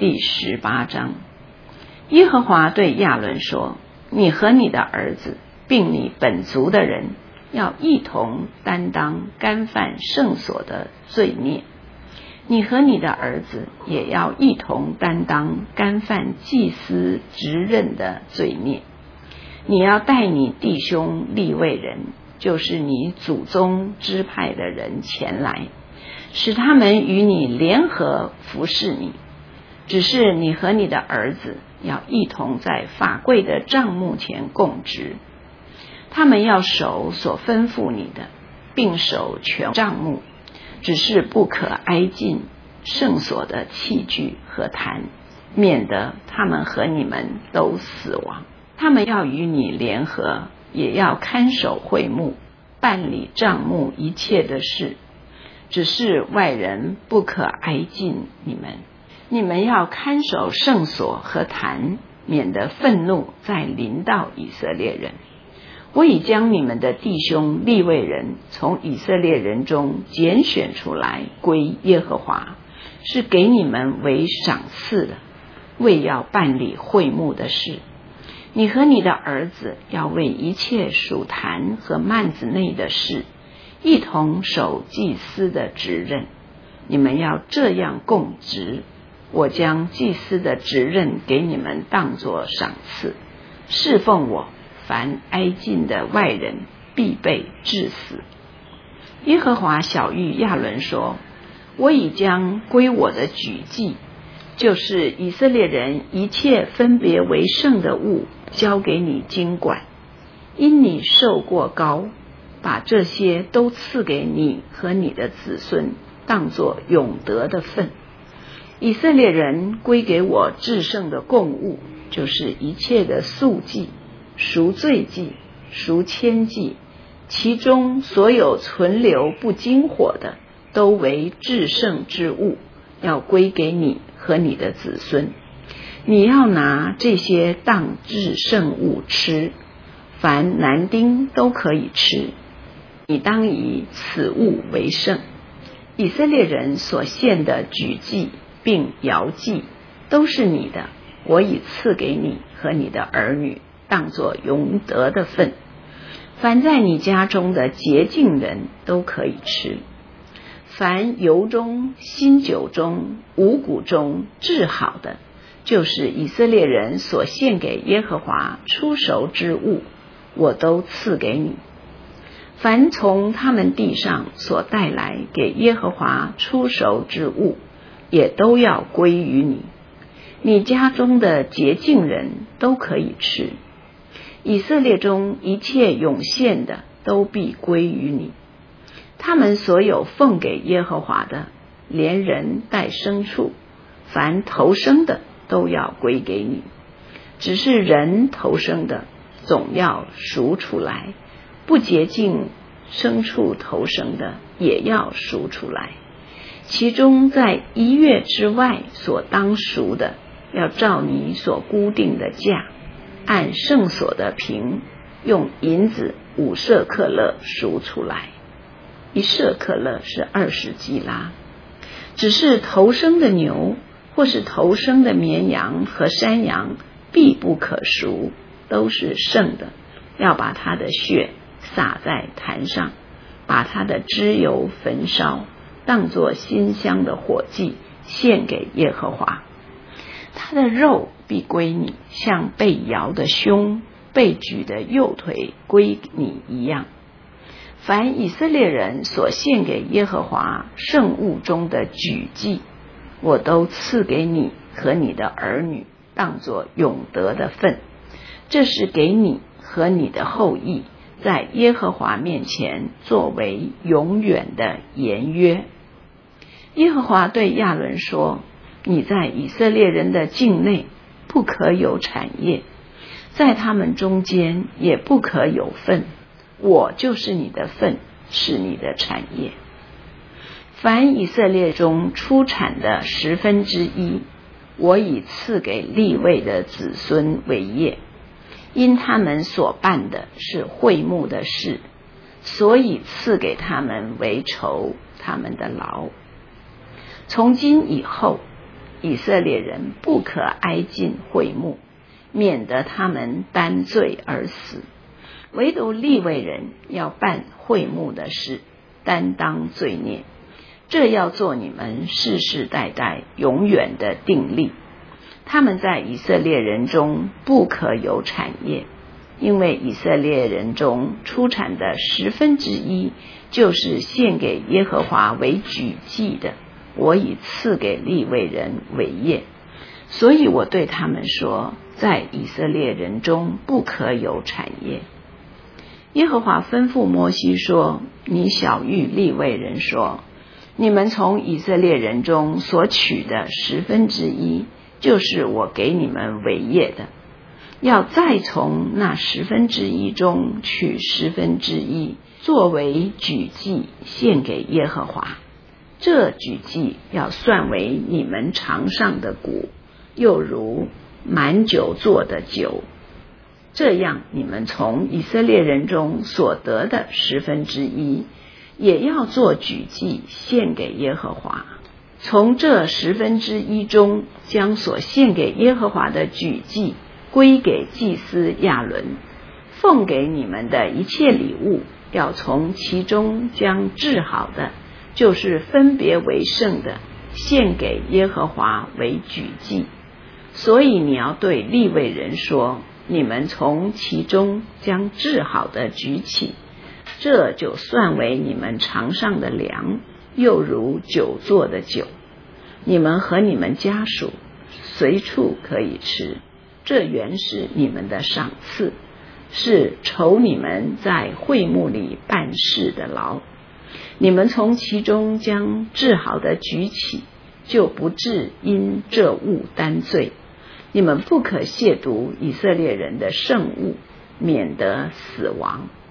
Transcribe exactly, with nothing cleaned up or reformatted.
第十八章。耶和华对亚伦说：你和你的儿子，并你本族的人，要一同担当干犯圣所的罪孽。你和你的儿子也要一同担当干犯祭司职任的罪孽。你要带你弟兄利未人，就是你祖宗支派的人前来，使他们与你联合服侍你。只是你和你的儿子要一同在法柜的帐幕前供职，他们要守所吩咐你的，并守全帐幕，只是不可挨近圣所的器具和坛，免得他们和你们都死亡。他们要与你联合，也要看守会幕，办理帐幕一切的事，只是外人不可挨近你们。你们要看守圣所和坛，免得愤怒再临到以色列人。我已将你们的弟兄利未人从以色列人中拣选出来，归耶和华，是给你们为赏赐的，为要办理会幕的事。你和你的儿子要为一切属坛和幔子内的事，一同守祭司的职任。你们要这样供职，我将祭司的职任给你们当作赏赐。侍奉我，凡挨近的外人必被治死。耶和华晓谕亚伦说：我已将归我的举祭，就是以色列人一切分别为圣的物，交给你经管。因你受过膏，把这些都赐给你和你的子孙，当作永得的份。以色列人归给我至圣的供物，就是一切的素祭、赎罪祭、赎愆祭，其中所有存留不经火的，都为至圣之物，要归给你和你的子孙。你要拿这些当至圣物吃，凡男丁都可以吃。你当以此物为圣。以色列人所献的举祭并摇祭都是你的，我已赐给你和你的儿女，当作永得的份。凡在你家中的洁净人都可以吃。凡油中、新酒中、五谷中制好的，就是以色列人所献给耶和华出熟之物，我都赐给你。凡从他们地上所带来给耶和华出熟之物，也都要归于你。你家中的洁净人都可以吃。以色列中一切涌现的都必归于你。他们所有奉给耶和华的，连人带牲畜，凡投生的都要归给你。只是人投生的总要赎出来，不洁净牲畜投生的也要赎出来。其中在一月之外所当赎的，要照你所固定的价，按圣所的平，用银子五舍克勒赎出来。一舍克勒是二十基拉。只是头生的牛或是头生的绵羊和山羊必不可赎，都是圣的，要把它的血洒在坛上，把它的脂油焚烧，当作馨香的火祭，献给耶和华。它的肉必归你，像被摇的胸、被举的右腿归你一样。凡以色列人所献给耶和华圣物中的举祭，我都赐给你和你的儿女，当作永得的份。这是给你和你的后裔，在耶和华面前作为永远的言约。耶和华对亚伦说：你在以色列人的境内不可有产业，在他们中间也不可有份，我就是你的份，是你的产业。凡以色列中出产的十分之一，我已赐给利未的子孙为业，因他们所办的是会幕的事，所以赐给他们为酬他们的劳。从今以后， 以色列人不可挨近会幕，免得他们担罪而死。唯独利未人要办会幕的事，担当罪孽，这要做你们世世代代永远的定例。他们在以色列人中不可有产业，因为以色列人中出产的十分之一就是献给耶和华为举祭的，我已赐给利未人为业。所以我对他们说，在以色列人中不可有产业。耶和华吩咐摩西说，你晓谕利未人说，你们从以色列人中所取的十分之一，就是我给你们为业的，要再从那十分之一中取十分之一，作为举祭献给耶和华。这举祭要算为你们尝上的谷，又如满酒做的酒。这样你们从以色列人中所得的十分之一，也要做举祭献给耶和华。从这十分之一中，将所献给耶和华的举祭归给祭司亚伦。奉给你们的一切礼物，要从其中将治好的，就是分别为圣的，献给耶和华为举祭。所以你要对利未人说，你们从其中将治好的举起，这就算为你们尝上的粮，又如酒做的酒。你们和你们家属随处可以吃，这原是你们的赏赐，是酬你们在会幕里办事的劳。你们从其中将治好的举起，就不致因这物担罪。你们不可亵渎以色列人的圣物，免得死亡。